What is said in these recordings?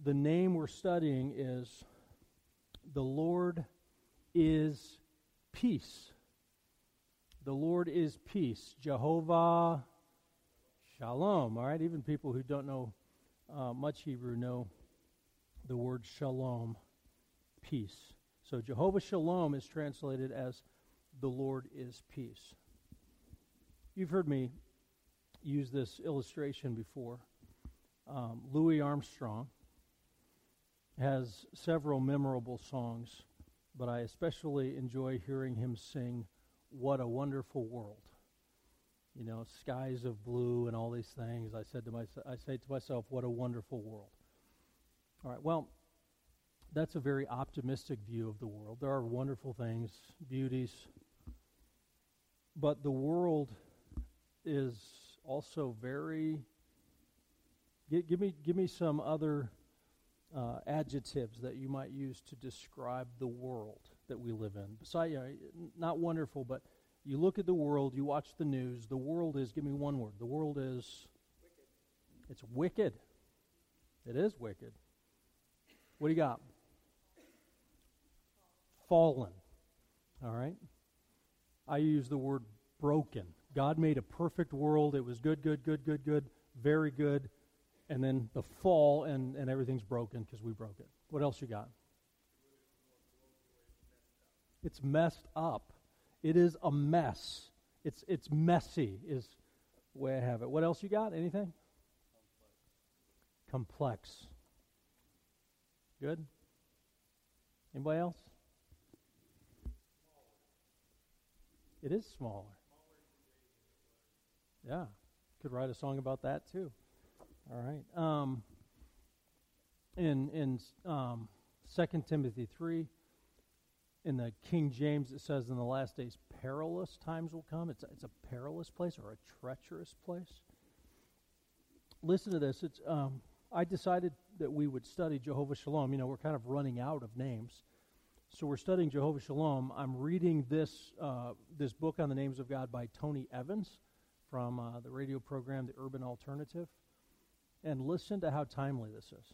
the name we're studying is the Lord is peace. The Lord is peace. Jehovah Shalom. All right, even people who don't know much Hebrew know the word shalom, peace. So Jehovah Shalom is translated as the Lord is peace. You've heard me use this illustration before. Louis Armstrong has several memorable songs, but I especially enjoy hearing him sing "What a Wonderful World." You know, skies of blue and all these things. I say to myself, what a wonderful world. All right, well, that's a very optimistic view of the world. There are wonderful things, beauties, but the world is also very. Give me some other adjectives that you might use to describe the world that we live in. Besides, not wonderful, but you look at the world, you watch the news. The world is. Give me one word. The world is. Wicked. It's wicked. It is wicked. What do you got? Fallen. All right. I use the word broken. God made a perfect world. It was good, very good. And then the fall, and everything's broken because we broke it. What else you got? It's messed up. It is a mess. It's messy is the way I have it. What else you got? Anything? Complex. Good? Anybody else? It is smaller. Yeah. Could write a song about that too. All right. In 2 Timothy 3, in the King James, it says in the last days, perilous times will come. It's a perilous place or a treacherous place. Listen to this. I decided that we would study Jehovah Shalom. You know, we're kind of running out of names. So we're studying Jehovah Shalom. I'm reading this book on the names of God by Tony Evans from the radio program, The Urban Alternative. And listen to how timely this is.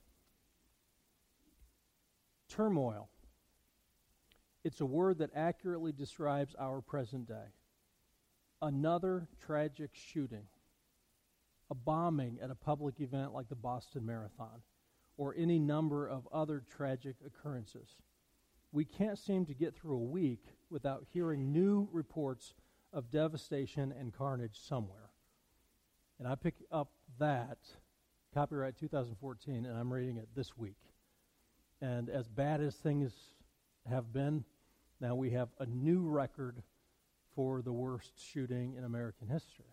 Turmoil. It's a word that accurately describes our present day. Another tragic shooting. A bombing at a public event like the Boston Marathon, or any number of other tragic occurrences. We can't seem to get through a week without hearing new reports of devastation and carnage somewhere. And I pick up that, copyright 2014, and I'm reading it this week. And as bad as things have been, now we have a new record for the worst shooting in American history.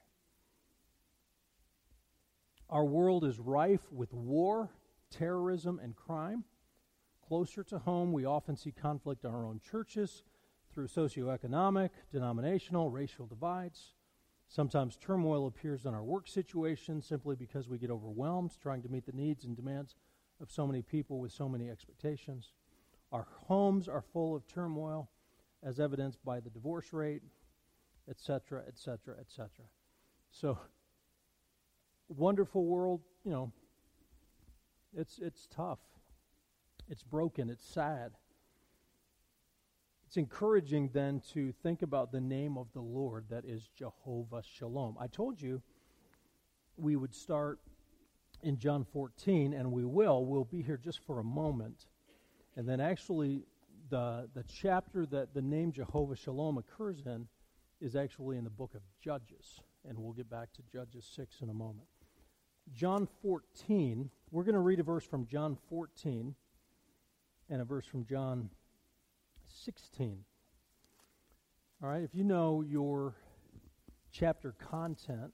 Our world is rife with war, terrorism, and crime. Closer to home, we often see conflict in our own churches through socioeconomic, denominational, racial divides. Sometimes turmoil appears in our work situations simply because we get overwhelmed trying to meet the needs and demands of so many people with so many expectations. Our homes are full of turmoil, as evidenced by the divorce rate, etc., etc., etc. So, wonderful world, you know, it's tough. It's broken. It's sad. It's encouraging then to think about the name of the Lord that is Jehovah Shalom. I told you we would start in John 14, and we will. We'll be here just for a moment. And then actually the chapter that the name Jehovah Shalom occurs in is actually in the book of Judges. And we'll get back to Judges 6 in a moment. John 14, we're going to read a verse from John 14 and a verse from John 16. All right, if you know your chapter content,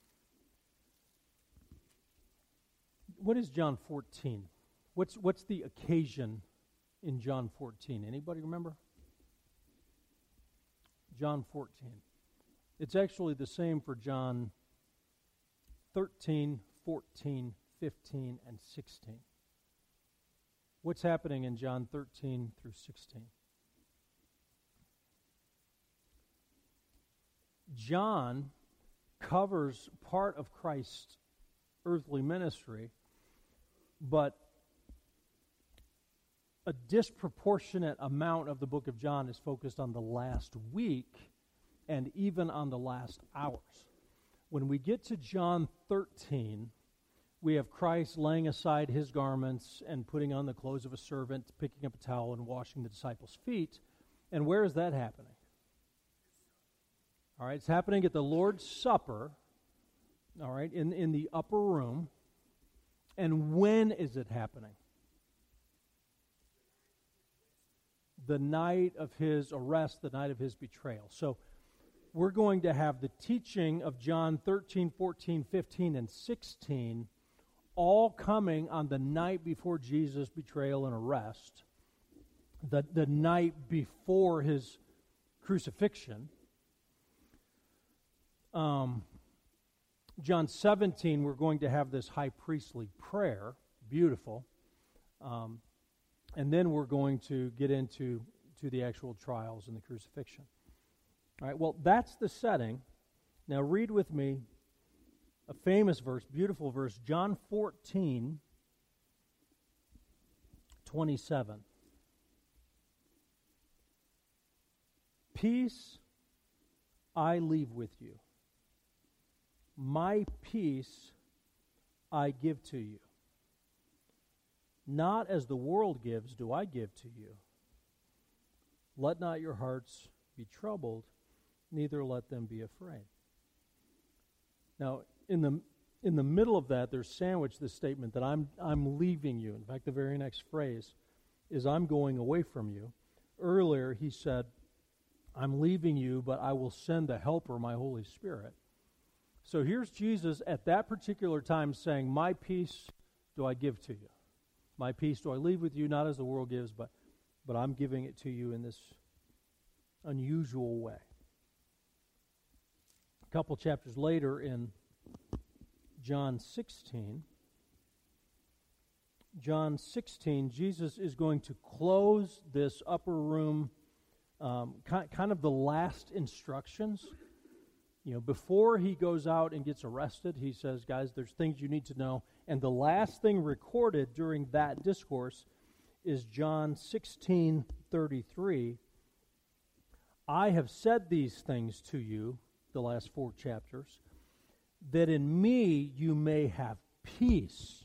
what is John 14? What's the occasion in John 14? Anybody remember? John 14. It's actually the same for John 13, 14, 15, and 16. What's happening in John 13 through 16? John covers part of Christ's earthly ministry, but a disproportionate amount of the book of John is focused on the last week and even on the last hours. When we get to John 13, we have Christ laying aside his garments and putting on the clothes of a servant, picking up a towel and washing the disciples' feet. And where is that happening? All right, it's happening at the Lord's Supper, all right, in the upper room. And when is it happening? The night of his arrest, the night of his betrayal. So we're going to have the teaching of John 13, 14, 15, and 16 all coming on the night before Jesus' betrayal and arrest, the night before his crucifixion. John 17, we're going to have this high priestly prayer, beautiful, and then we're going to get into the actual trials and the crucifixion. All right, well, that's the setting. Now read with me a famous verse, beautiful verse, John 14, 27. Peace I leave with you. My peace I give to you. Not as the world gives do I give to you. Let not your hearts be troubled, neither let them be afraid. Now, in the middle of that, there's sandwiched this statement that I'm leaving you. In fact, the very next phrase is I'm going away from you. Earlier, he said, I'm leaving you, but I will send the Helper, my Holy Spirit. So here's Jesus at that particular time saying, my peace do I give to you. My peace do I leave with you, not as the world gives, but I'm giving it to you in this unusual way. A couple chapters later in John 16, Jesus is going to close this upper room, kind of the last instructions. You know, before he goes out and gets arrested, he says, guys, there's things you need to know. And the last thing recorded during that discourse is John 16:33. I have said these things to you, the last 4 chapters, that in me you may have peace.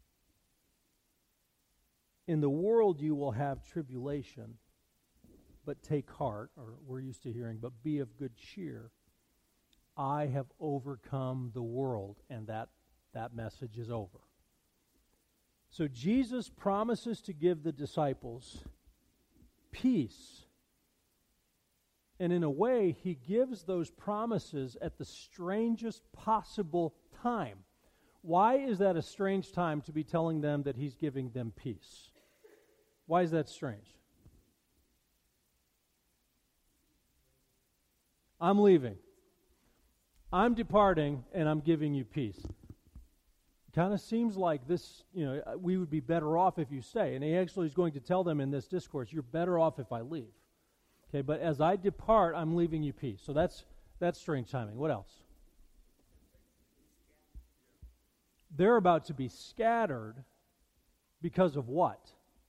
In the world you will have tribulation, but take heart, or we're used to hearing, but be of good cheer. I have overcome the world, and that message is over. So Jesus promises to give the disciples peace. And in a way, he gives those promises at the strangest possible time. Why is that a strange time to be telling them that he's giving them peace? Why is that strange? I'm leaving. I'm departing, and I'm giving you peace. Kind of seems like this, we would be better off if you stay. And he actually is going to tell them in this discourse, you're better off if I leave. Okay, but as I depart, I'm leaving you peace. So that's strange timing. What else? They're about to be scattered because of what?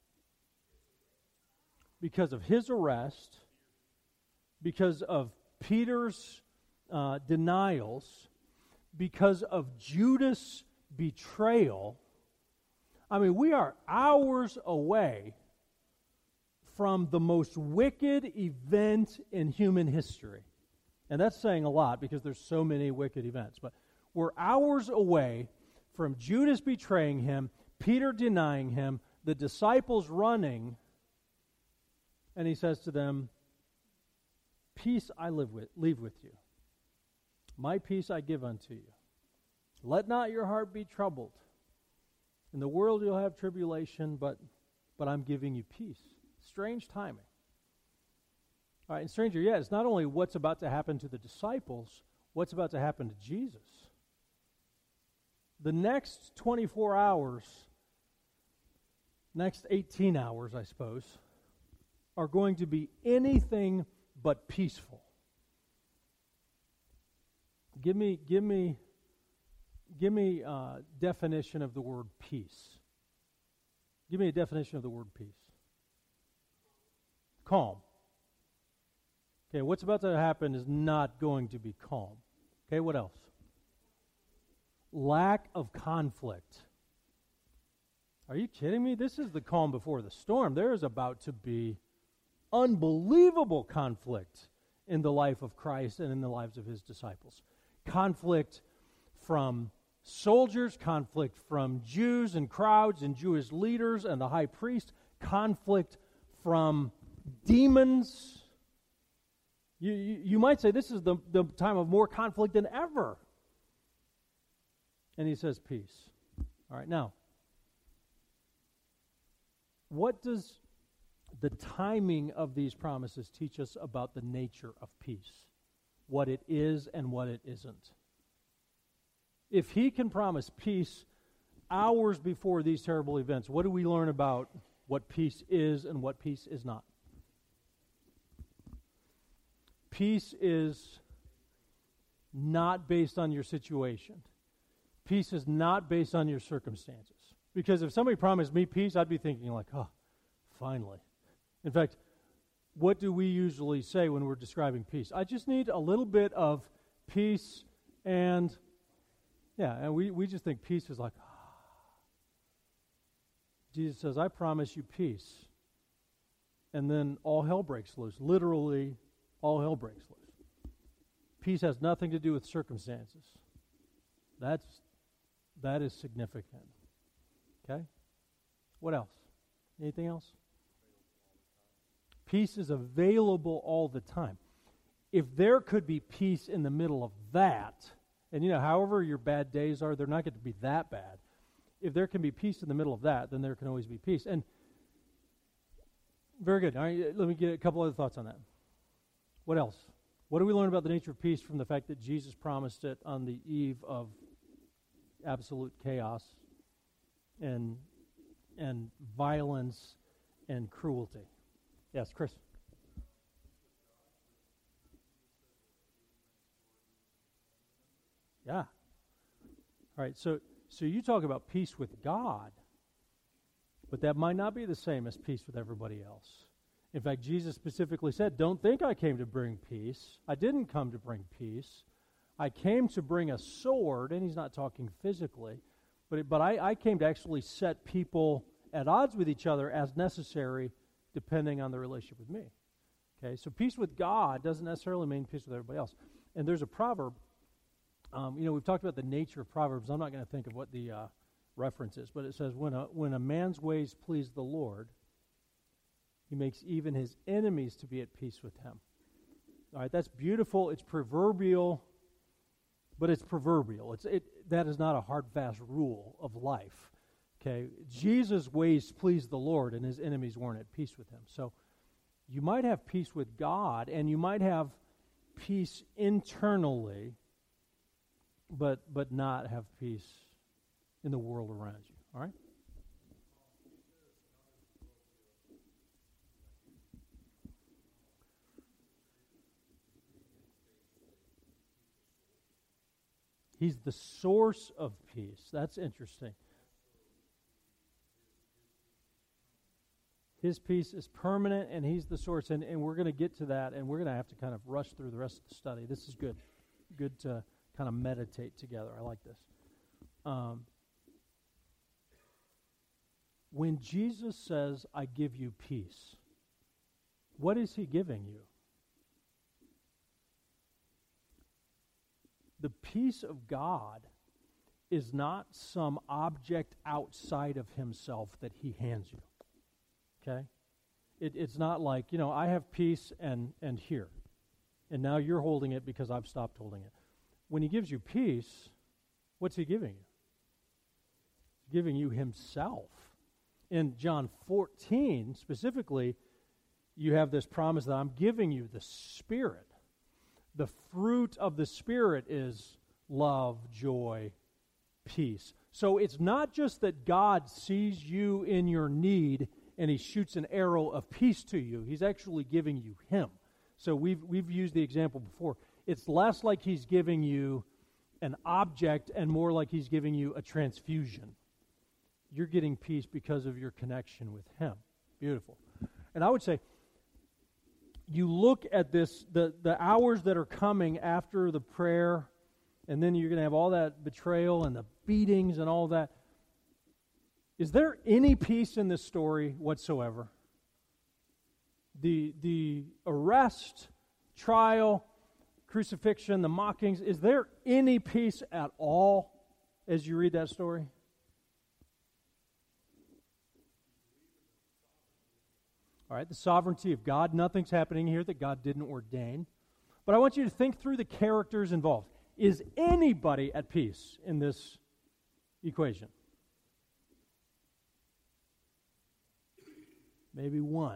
Because of his arrest, because of Peter's denials, because of Judas' betrayal. I mean, we are hours away from the most wicked event in human history. And that's saying a lot because there's so many wicked events. But we're hours away from Judas betraying him, Peter denying him, the disciples running, and he says to them, peace I leave with you. My peace I give unto you. Let not your heart be troubled. In the world you'll have tribulation, but I'm giving you peace. Strange timing. All right, and stranger yet, it's not only what's about to happen to the disciples, what's about to happen to Jesus. The next 24 hours, next 18 hours, I suppose, are going to be anything but peaceful. Give me a definition of the word peace. Give me a definition of the word peace. calm. Okay, what's about to happen is not going to be calm. Okay, what else? Lack of conflict. Are you kidding me? This is the calm before the storm. There is about to be unbelievable conflict in the life of Christ and in the lives of his disciples. Conflict from soldiers, conflict from Jews and crowds and Jewish leaders and the high priest, conflict from demons. You might say this is the time of more conflict than ever. And he says peace. All right, now, what does the timing of these promises teach us about the nature of peace? What it is and what it isn't. If he can promise peace hours before these terrible events, what do we learn about what peace is and what peace is not? Peace is not based on your situation. Peace is not based on your circumstances. Because if somebody promised me peace, I'd be thinking like, oh, finally. In fact, what do we usually say when we're describing peace? I just need a little bit of peace and we just think peace is like, Jesus says, I promise you peace. And then all hell breaks loose. Literally, all hell breaks loose. Peace has nothing to do with circumstances. That is significant. Okay? What else? Anything else? Peace is available all the time. If there could be peace in the middle of that, and however your bad days are, they're not going to be that bad. If there can be peace in the middle of that, then there can always be peace. And very good. All right, let me get a couple other thoughts on that. What else? What do we learn about the nature of peace from the fact that Jesus promised it on the eve of absolute chaos and violence and cruelty? Yes, Chris. Yeah. All right, so you talk about peace with God, but that might not be the same as peace with everybody else. In fact, Jesus specifically said, don't think I came to bring peace. I didn't come to bring peace. I came to bring a sword, and he's not talking physically, but I came to actually set people at odds with each other as necessary depending on the relationship with me. Okay, so peace with God doesn't necessarily mean peace with everybody else. And there's a proverb, we've talked about the nature of Proverbs. I'm not going to think of what the reference is, but it says, when a man's ways please the Lord, he makes even his enemies to be at peace with him. All right, that's beautiful. It's proverbial, but it's proverbial. That is not a hard, fast rule of life. Okay, Jesus' ways pleased the Lord, and his enemies weren't at peace with him. So you might have peace with God, and you might have peace internally, but not have peace in the world around you. All right? He's the source of peace. That's interesting. His peace is permanent, and he's the source. And we're going to get to that, and we're going to have to kind of rush through the rest of the study. This is good. Good to kind of meditate together. I like this. When Jesus says, I give you peace, what is he giving you? The peace of God is not some object outside of himself that he hands you. Okay? It's not like, I have peace and here. And now you're holding it because I've stopped holding it. When he gives you peace, what's he giving you? He's giving you himself. In John 14, specifically, you have this promise that I'm giving you the Spirit. The fruit of the Spirit is love, joy, peace. So it's not just that God sees you in your need and he shoots an arrow of peace to you. He's actually giving you him. So we've used the example before. It's less like he's giving you an object and more like he's giving you a transfusion. You're getting peace because of your connection with him. Beautiful. And I would say, you look at this, the hours that are coming after the prayer, and then you're going to have all that betrayal and the beatings and all that. Is there any peace in this story whatsoever? The arrest, trial, crucifixion, the mockings, is there any peace at all as you read that story? All right, the sovereignty of God. Nothing's happening here that God didn't ordain. But I want you to think through the characters involved. Is anybody at peace in this equation? Maybe one.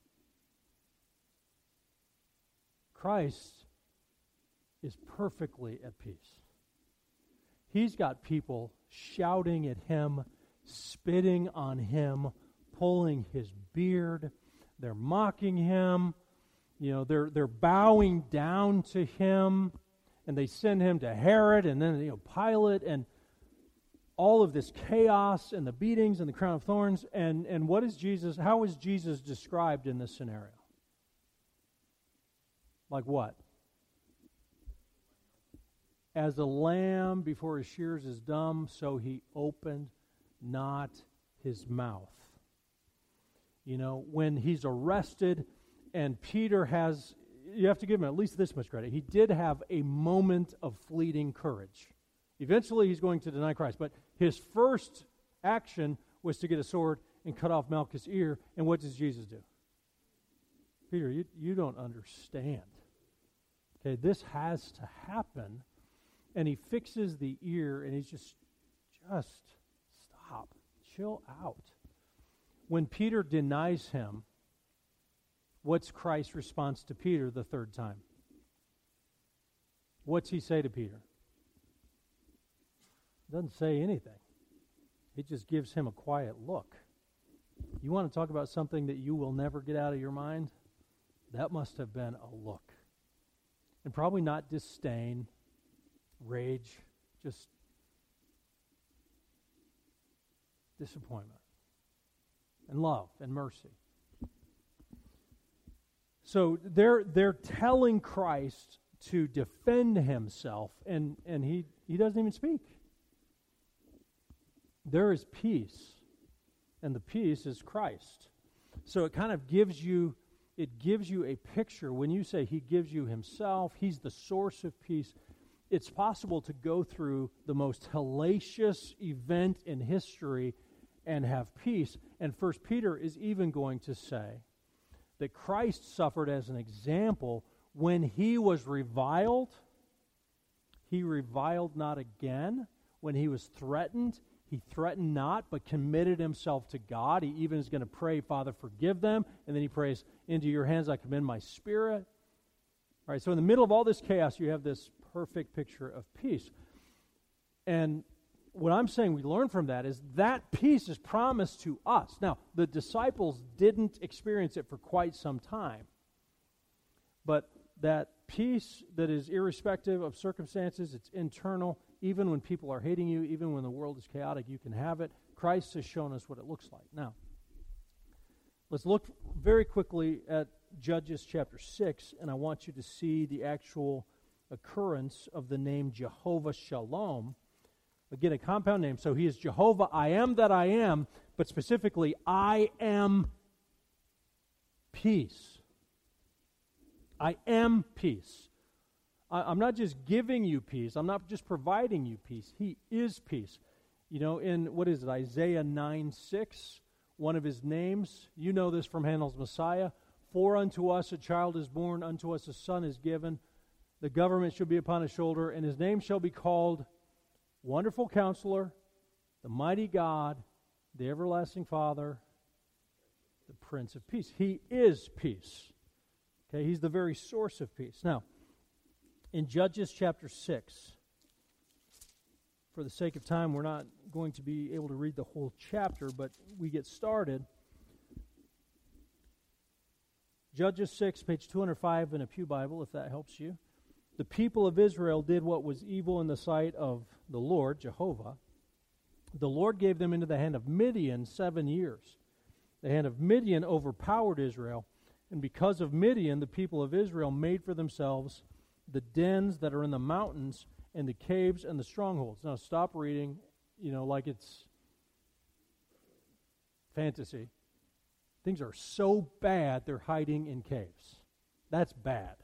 Christ is perfectly at peace. He's got people shouting at him, spitting on him, pulling his beard. They're mocking him. They're bowing down to him, and they send him to Herod and then Pilate, and all of this chaos and the beatings and the crown of thorns. And what is Jesus? How is Jesus described in this scenario? Like what? As a lamb before his shears is dumb, so he opened not his mouth. When he's arrested and Peter has, you have to give him at least this much credit. He did have a moment of fleeting courage. Eventually he's going to deny Christ, but his first action was to get a sword and cut off Malchus' ear. And what does Jesus do? Peter, you don't understand. Okay, this has to happen. And he fixes the ear, and he's just stop, chill out. When Peter denies him, what's Christ's response to Peter the third time? What's he say to Peter? Doesn't say anything. He just gives him a quiet look. You want to talk about something that you will never get out of your mind? That must have been a look. And probably not disdain, rage, just disappointment and love and mercy. So they're telling Christ to defend himself, and he doesn't even speak. There is peace, and the peace is Christ. So it kind of gives you a picture. When you say he gives you himself, he's the source of peace. It's possible to go through the most hellacious event in history and have peace. And 1 Peter is even going to say that Christ suffered as an example. When he was reviled, he reviled not again. When he was threatened, he threatened not, but committed himself to God. He even is going to pray, Father, forgive them. And then he prays, into your hands I commend my spirit. All right, so in the middle of all this chaos, you have this perfect picture of peace. And what I'm saying we learn from that is that peace is promised to us. Now, the disciples didn't experience it for quite some time. But that peace that is irrespective of circumstances, it's internal. Even when people are hating you, even when the world is chaotic, you can have it. Christ has shown us what it looks like. Now, let's look very quickly at Judges chapter 6, and I want you to see the actual occurrence of the name Jehovah Shalom. Again, a compound name. So he is Jehovah, I am that I am, but specifically, I am peace. I am peace. I'm not just giving you peace. I'm not just providing you peace. He is peace. In, Isaiah 9:6, one of his names, you know this from Handel's Messiah, for unto us a child is born, unto us a son is given, the government shall be upon his shoulder, and his name shall be called Wonderful Counselor, the Mighty God, the Everlasting Father, the Prince of Peace. He is peace. Okay, he's the very source of peace. Now, in Judges chapter 6, for the sake of time, we're not going to be able to read the whole chapter, but we get started. Judges 6, page 205 in a Pew Bible, if that helps you. The people of Israel did what was evil in the sight of the Lord, Jehovah. The Lord gave them into the hand of Midian 7 years. The hand of Midian overpowered Israel, And because of Midian, the people of Israel made for themselves the dens that are in the mountains and the caves and the strongholds. Now stop reading, like it's fantasy. Things are so bad they're hiding in caves. That's bad.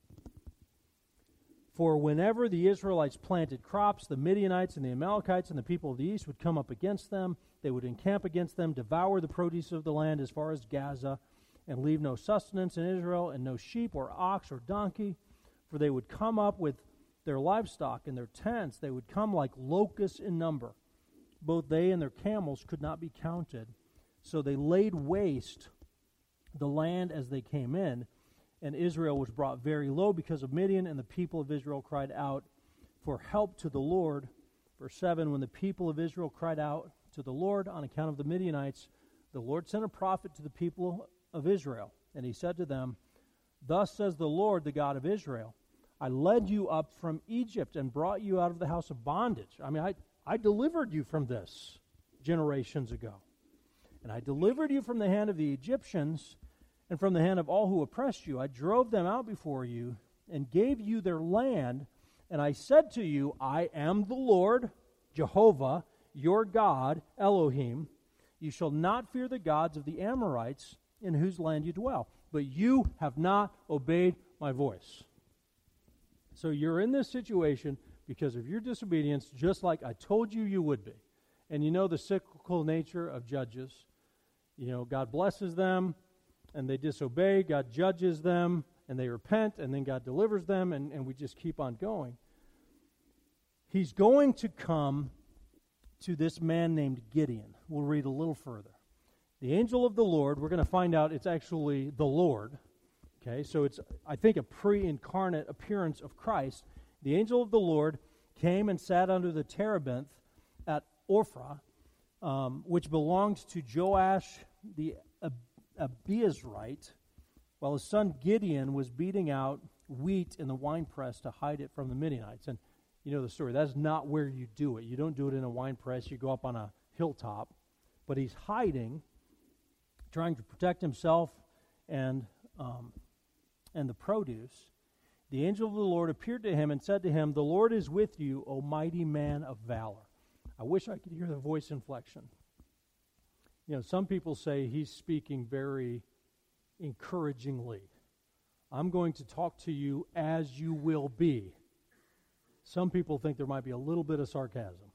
For whenever the Israelites planted crops, the Midianites and the Amalekites and the people of the east would come up against them. They would encamp against them, devour the produce of the land as far as Gaza, and leave no sustenance in Israel, and no sheep or ox or donkey. For they would come up with their livestock and their tents. They would come like locusts in number. Both they and their camels could not be counted. So they laid waste the land as they came in, and Israel was brought very low because of Midian, and the people of Israel cried out for help to the Lord. Verse 7, when the people of Israel cried out to the Lord on account of the Midianites, the Lord sent a prophet to the people of Israel, and he said to them, Thus says the Lord, the God of Israel, I led you up from Egypt and brought you out of the house of bondage. I delivered you from this generations ago. And I delivered you from the hand of the Egyptians and from the hand of all who oppressed you. I drove them out before you and gave you their land. And I said to you, I am the Lord, Jehovah, your God, Elohim. You shall not fear the gods of the Amorites in whose land you dwell. But you have not obeyed my voice. So you're in this situation because of your disobedience, just like I told you you would be. And you know the cyclical nature of judges. God blesses them, and they disobey. God judges them, and they repent, and then God delivers them, and we just keep on going. He's going to come to this man named Gideon. We'll read a little further. The angel of the Lord, we're going to find out it's actually the Lord. Okay, so it's, I think, a pre-incarnate appearance of Christ. The angel of the Lord came and sat under the terebinth at Ophrah, which belonged to Joash the Abiezrite, while his son Gideon was beating out wheat in the winepress to hide it from the Midianites. And you know the story. That's not where you do it. You don't do it in a winepress. You go up on a hilltop. But he's hiding, trying to protect himself and the produce. The angel of the Lord appeared to him and said to him, The Lord is with you, O mighty man of valor. I wish I could hear the voice inflection. Some people say he's speaking very encouragingly. I'm going to talk to you as you will be. Some people think there might be a little bit of sarcasm.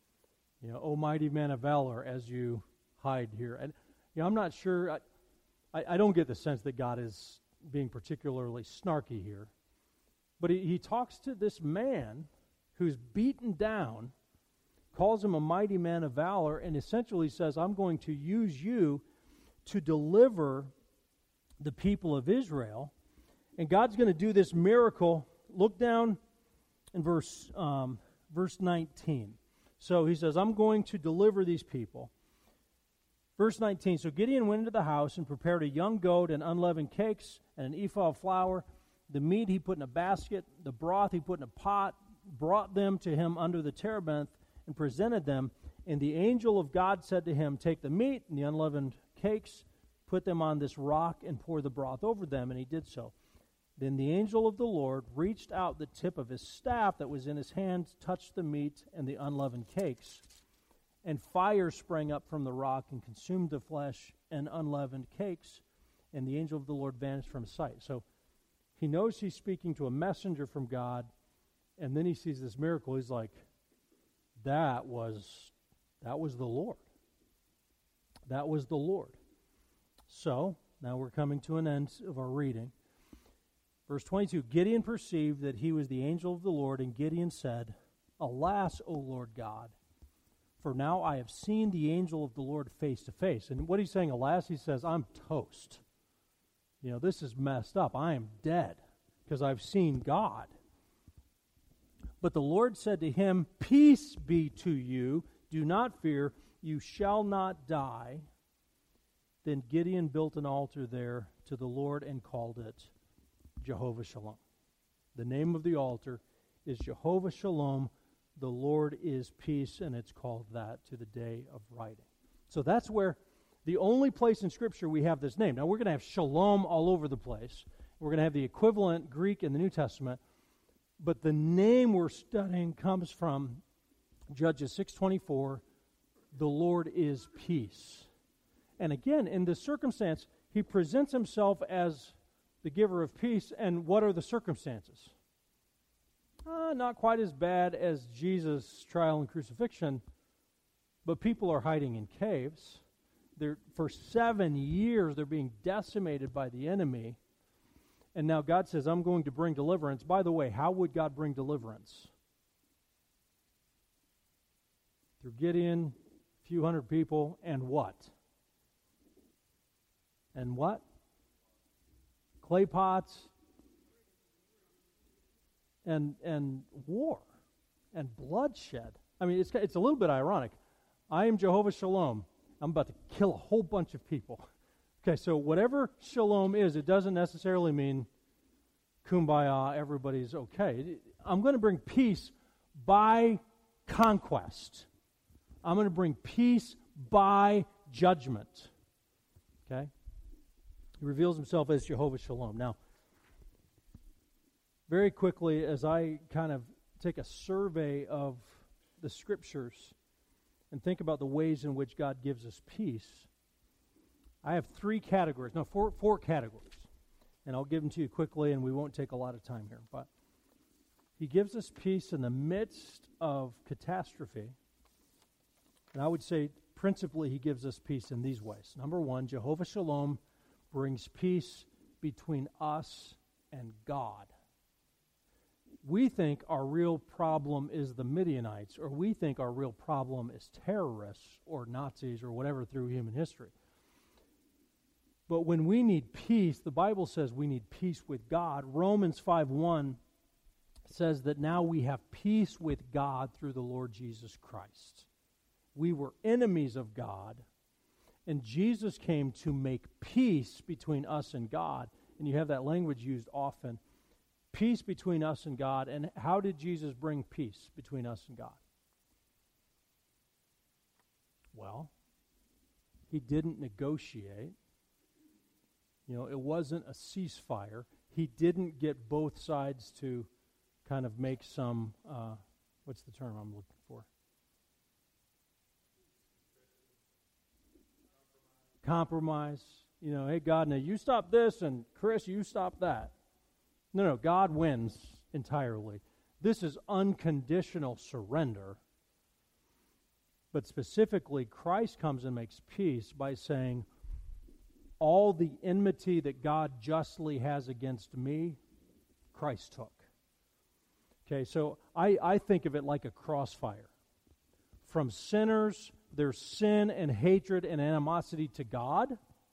O mighty man of valor, as you hide here. And I'm not sure. I don't get the sense that God is being particularly snarky here. But he talks to this man who's beaten down, calls him a mighty man of valor, and essentially says, I'm going to use you to deliver the people of Israel. And God's going to do this miracle. Look down in verse 19. So he says, I'm going to deliver these people. Verse 19, so Gideon went into the house and prepared a young goat and unleavened cakes and an ephah of flour. The meat he put in a basket, the broth he put in a pot, brought them to him under the terebinth and presented them. And the angel of God said to him, Take the meat and the unleavened cakes, put them on this rock and pour the broth over them. And he did so. Then the angel of the Lord reached out the tip of his staff that was in his hand, touched the meat and the unleavened cakes. And fire sprang up from the rock and consumed the flesh and unleavened cakes. And the angel of the Lord vanished from his sight. So he knows he's speaking to a messenger from God. And then he sees this miracle. He's like, that was the Lord. That was the Lord. So now we're coming to an end of our reading. Verse 22, Gideon perceived that he was the angel of the Lord, and Gideon said, Alas, O Lord God, for now I have seen the angel of the Lord face to face. And what he's saying, alas, he says, I'm toast. This is messed up. I am dead because I've seen God. But the Lord said to him, Peace be to you. Do not fear. You shall not die. Then Gideon built an altar there to the Lord and called it Jehovah Shalom. The name of the altar is Jehovah Shalom. The Lord is peace, and it's called that to the day of writing. So that's where The only place in Scripture we have this name. Now, we're going to have shalom all over the place. We're going to have the equivalent Greek in the New Testament. But the name we're studying comes from Judges 6:24. The Lord is peace. And again, in this circumstance, he presents himself as the giver of peace. And what are the circumstances? Not quite as bad as Jesus' trial and crucifixion, but people are hiding in caves. For 7 years, they're being decimated by the enemy. And now God says, I'm going to bring deliverance. By the way, how would God bring deliverance? Through Gideon, a few hundred people, and what? And what? Clay pots, and war, and bloodshed. I mean, it's a little bit ironic. I am Jehovah Shalom. I'm about to kill a whole bunch of people. Okay, so whatever shalom is, it doesn't necessarily mean kumbaya, everybody's okay. I'm going to bring peace by conquest. I'm going to bring peace by judgment. Okay? He reveals himself as Jehovah Shalom. Now, very quickly, as I kind of take a survey of the Scriptures and think about the ways in which God gives us peace, I have four categories. And I'll give them to you quickly, and we won't take a lot of time here. But he gives us peace in the midst of catastrophe. And I would say, principally, he gives us peace in these ways. Number one, Jehovah Shalom brings peace between us and God. We think our real problem is the Midianites, or we think our real problem is terrorists or Nazis or whatever through human history. But when we need peace, the Bible says we need peace with God. Romans 5:1 says that now we have peace with God through the Lord Jesus Christ. We were enemies of God, and Jesus came to make peace between us and God. And you have that language used often. Peace between us and God. And how did Jesus bring peace between us and God? Well, he didn't negotiate. It wasn't a ceasefire. He didn't get both sides to kind of make some, what's the term I'm looking for? Compromise. Hey, God, now you stop this, and Chris, you stop that. No, God wins entirely. This is unconditional surrender. But specifically, Christ comes and makes peace by saying, all the enmity that God justly has against me, Christ took. Okay, so I think of it like a crossfire. From sinners, there's sin and hatred and animosity to God.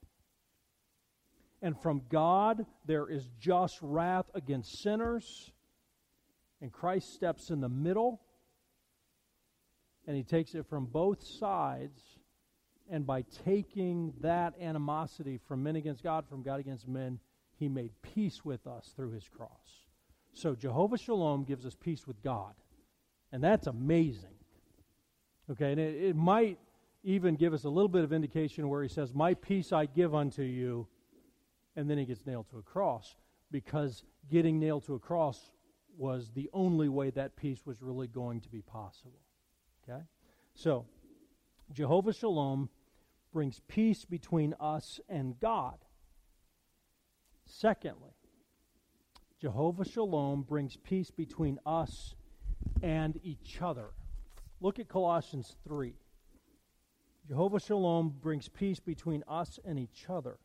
And from God, there is just wrath against sinners. And Christ steps in the middle. And he takes it from both sides. And by taking that animosity from men against God, from God against men, he made peace with us through his cross. So Jehovah Shalom gives us peace with God. And that's amazing. Okay, and it might even give us a little bit of indication where he says, my peace I give unto you. And then he gets nailed to a cross, because getting nailed to a cross was the only way that peace was really going to be possible. Okay? So, Jehovah Shalom brings peace between us and God. Secondly, Jehovah Shalom brings peace between us and each other. Look at Colossians 3. Jehovah Shalom brings peace between us and each other.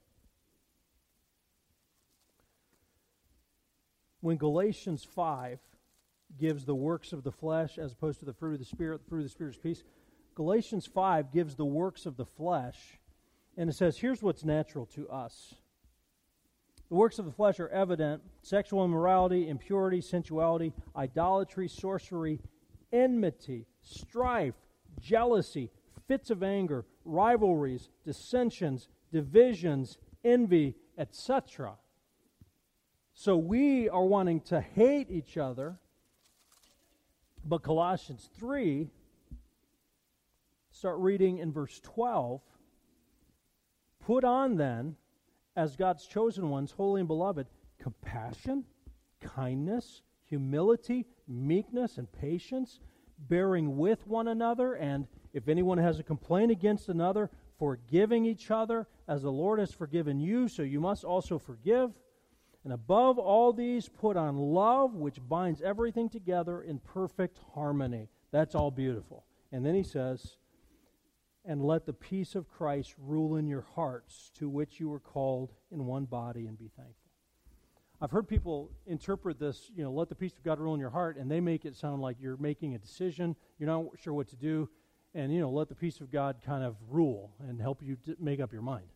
When Galatians 5 gives the works of the flesh as opposed to the fruit of the Spirit is peace, Galatians 5 gives the works of the flesh, and it says, here's what's natural to us. The works of the flesh are evident: sexual immorality, impurity, sensuality, idolatry, sorcery, enmity, strife, jealousy, fits of anger, rivalries, dissensions, divisions, envy, etc. So we are wanting to hate each other, but Colossians 3, start reading in verse 12, Put on then, as God's chosen ones, holy and beloved, compassion, kindness, humility, meekness, and patience, bearing with one another, and if anyone has a complaint against another, forgiving each other, as the Lord has forgiven you, so you must also forgive. And above all these, put on love, which binds everything together in perfect harmony. That's all beautiful. And then he says, and let the peace of Christ rule in your hearts, to which you were called in one body, and be thankful. I've heard people interpret this, let the peace of God rule in your heart, and they make it sound like you're making a decision, you're not sure what to do, and, let the peace of God kind of rule and help you make up your mind.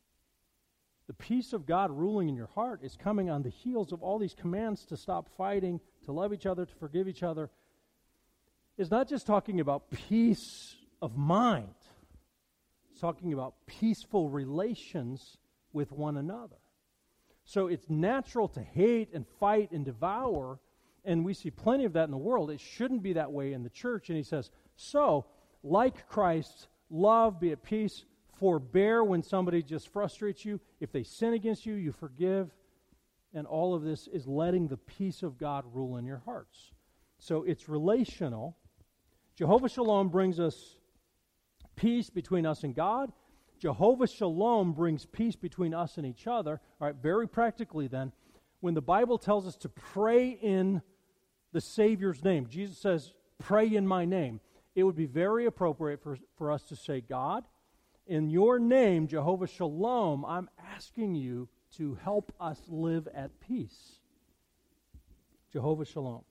The peace of God ruling in your heart is coming on the heels of all these commands to stop fighting, to love each other, to forgive each other. It's not just talking about peace of mind. It's talking about peaceful relations with one another. So it's natural to hate and fight and devour, and we see plenty of that in the world. It shouldn't be that way in the church. And he says, so, like Christ, love, be at peace, forbear when somebody just frustrates you. If they sin against you, you forgive. And all of this is letting the peace of God rule in your hearts. So it's relational. Jehovah Shalom brings us peace between us and God. Jehovah Shalom brings peace between us and each other. All right, very practically then, when the Bible tells us to pray in the Savior's name, Jesus says, pray in my name, it would be very appropriate for us to say, God, in your name, Jehovah Shalom, I'm asking you to help us live at peace. Jehovah Shalom.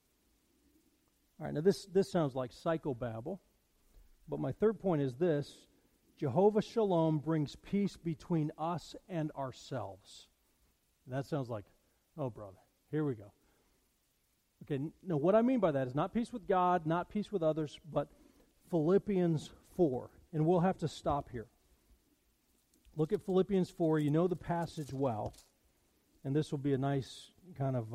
All right, now this sounds like psychobabble, but my third point is this: Jehovah Shalom brings peace between us and ourselves. And that sounds like, oh, brother, here we go. Okay, now what I mean by that is not peace with God, not peace with others, but Philippians 4. And we'll have to stop here. Look at Philippians 4. You know the passage well. And this will be a nice kind of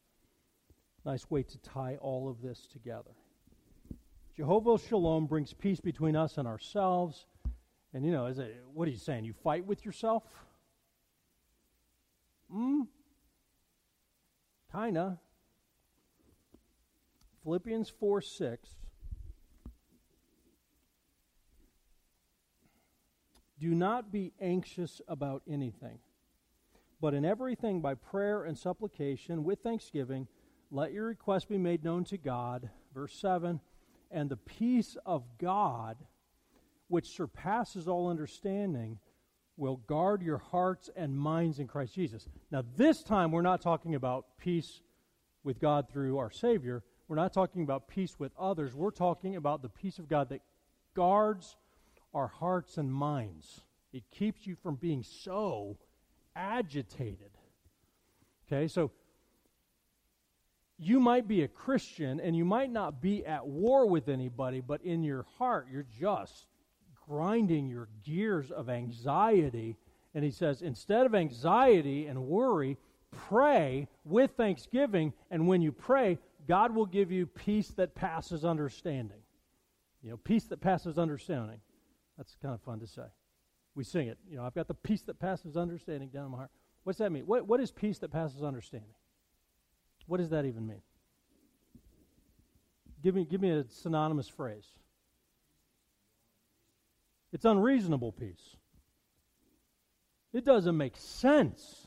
nice way to tie all of this together. Jehovah Shalom brings peace between us and ourselves. And what are you saying? You fight with yourself? Kinda. Philippians 4:6. Do not be anxious about anything, but in everything by prayer and supplication with thanksgiving, let your requests be made known to God. Verse 7, and the peace of God, which surpasses all understanding, will guard your hearts and minds in Christ Jesus. Now, this time we're not talking about peace with God through our Savior. We're not talking about peace with others. We're talking about the peace of God that guards our hearts and minds. It keeps you from being so agitated. Okay, so you might be a Christian and you might not be at war with anybody, but in your heart you're just grinding your gears of anxiety. And he says, instead of anxiety and worry, pray with thanksgiving, and when you pray, God will give you peace that passes understanding. Peace that passes understanding. That's kind of fun to say. We sing it. I've got the peace that passes understanding down in my heart. What's that mean? What is peace that passes understanding? What does that even mean? Give me a synonymous phrase. It's unreasonable peace. It doesn't make sense.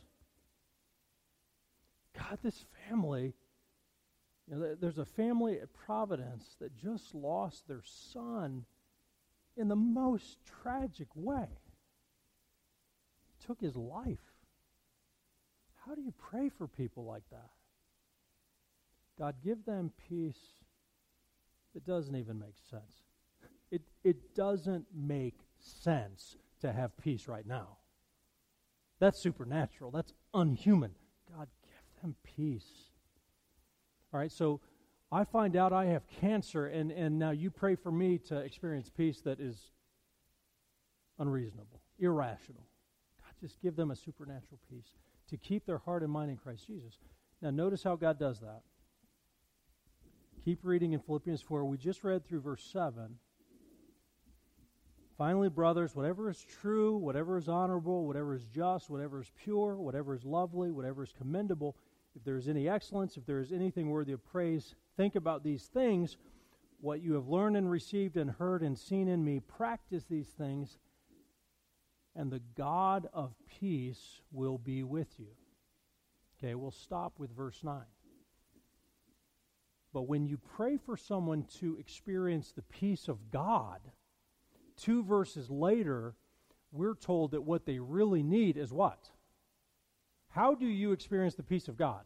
God, this family, there's a family at Providence that just lost their son in the most tragic way. He took his life. How do you pray for people like that? God, give them peace that doesn't even make sense. It doesn't make sense to have peace right now. That's supernatural. That's unhuman. God, give them peace. All right, so I find out I have cancer, and now you pray for me to experience peace that is unreasonable, irrational. God, just give them a supernatural peace to keep their heart and mind in Christ Jesus. Now, notice how God does that. Keep reading in Philippians 4. We just read through verse 7. Finally, brothers, whatever is true, whatever is honorable, whatever is just, whatever is pure, whatever is lovely, whatever is commendable, if there is any excellence, if there is anything worthy of praise, think about these things. What you have learned and received and heard and seen in me, practice these things, and the God of peace will be with you. Okay, we'll stop with verse 9. But when you pray for someone to experience the peace of God, 2 verses later, we're told that what they really need is what? How do you experience the peace of God?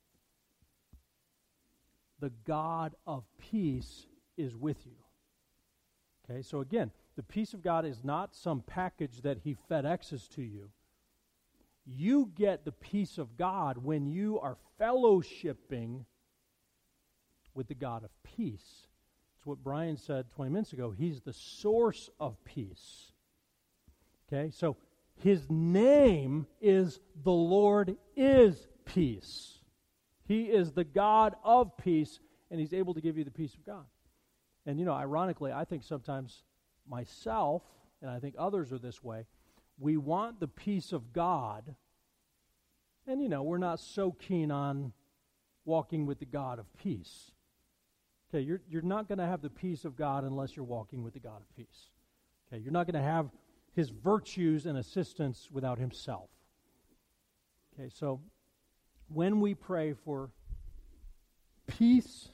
The God of peace is with you. Okay, so again, the peace of God is not some package that He FedExes to you. You get the peace of God when you are fellowshipping with the God of peace. It's what Brian said 20 minutes ago. He's the source of peace. Okay, so His name is the Lord is peace. He is the God of peace, and He's able to give you the peace of God. And, ironically, I think sometimes myself, and I think others are this way, we want the peace of God, and, we're not so keen on walking with the God of peace. Okay, you're not going to have the peace of God unless you're walking with the God of peace. Okay, you're not going to have His virtues and assistance without Himself. Okay, so when we pray for peace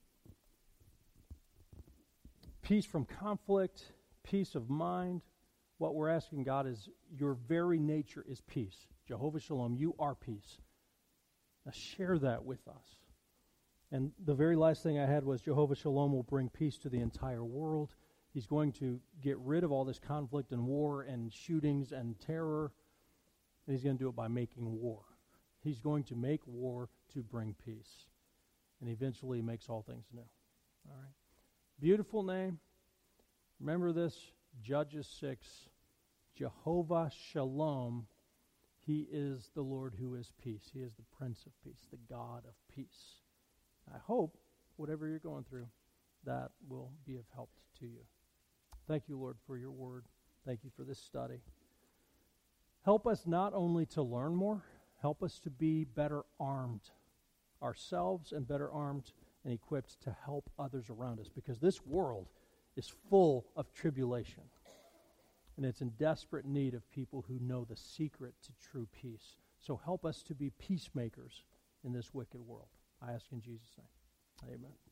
from conflict, peace of mind, what we're asking God is, your very nature is peace. Jehovah Shalom, you are peace. Now share that with us. And the very last thing I had was Jehovah Shalom will bring peace to the entire world. He's going to get rid of all this conflict and war and shootings and terror, and He's going to do it by making war. He's going to make war to bring peace. And eventually He makes all things new. All right. Beautiful name. Remember this, Judges 6. Jehovah Shalom. He is the Lord who is peace. He is the Prince of Peace, the God of peace. I hope, whatever you're going through, that will be of help to you. Thank you, Lord, for your word. Thank you for this study. Help us not only to learn more, help us to be better armed ourselves and better armed and equipped to help others around us, because this world is full of tribulation, and it's in desperate need of people who know the secret to true peace. So help us to be peacemakers in this wicked world. I ask in Jesus' name. Amen.